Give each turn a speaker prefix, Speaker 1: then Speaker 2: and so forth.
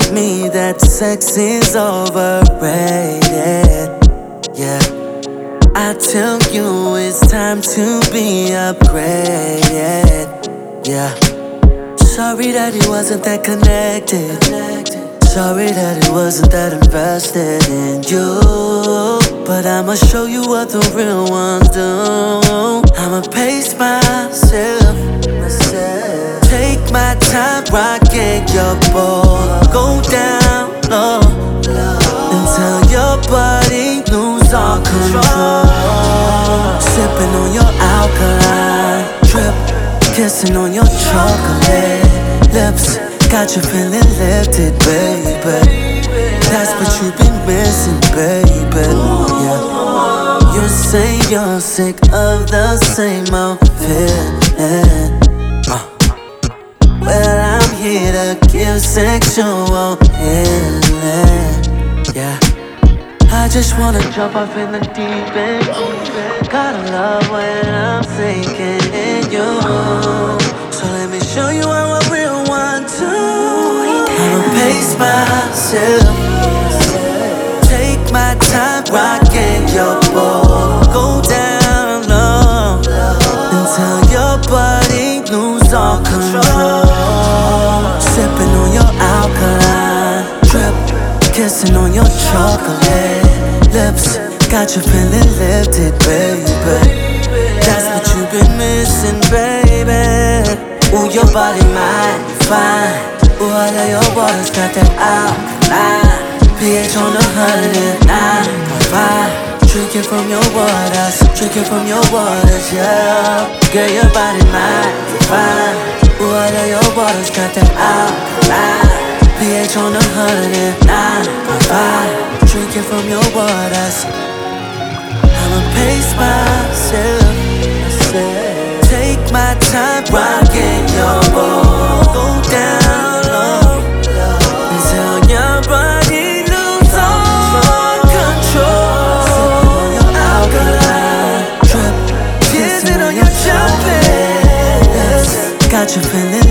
Speaker 1: me that sex is overrated. Yeah, I tell you it's time to be upgraded. Yeah, sorry that it wasn't that connected. Sorry that it wasn't that invested in you. But I'ma show you what the real ones do. I'ma pace myself. Take my time rocking your ball. Go down low until your body lose all control. Sipping on your alkaline drip, kissing on your chocolate lips. Got you feeling lifted, baby. That's what you've been missing, baby. Yeah. You say you're sick of the same old feeling. Well, I'm here to give sexual healing. Yeah. I just wanna jump off in the deep end. Gotta love when I'm sinking in you. So let me show you how a real one do. I'ma pace myself. Take my time rocking your ball. Go down low until your body lose all control. Sipping on your alkaline drip, kissing on your chocolate lips. Got you feeling lifted, baby. That's what you've been missing, baby. Ooh, your body might fine. Ooh, all of your waters got that alkaline. pH on 109.5. Drinking from your waters, drinking from your waters, yeah. Girl, your body might fine. Ooh, all of your waters got that alkaline. pH on 109.5. Drinking from your waters. I'ma pace myself. Take my time rocking your ball. Go down low until your body lose all control. Sipping on your alkaline drip, kissing on your chocolate lips. Got you feeling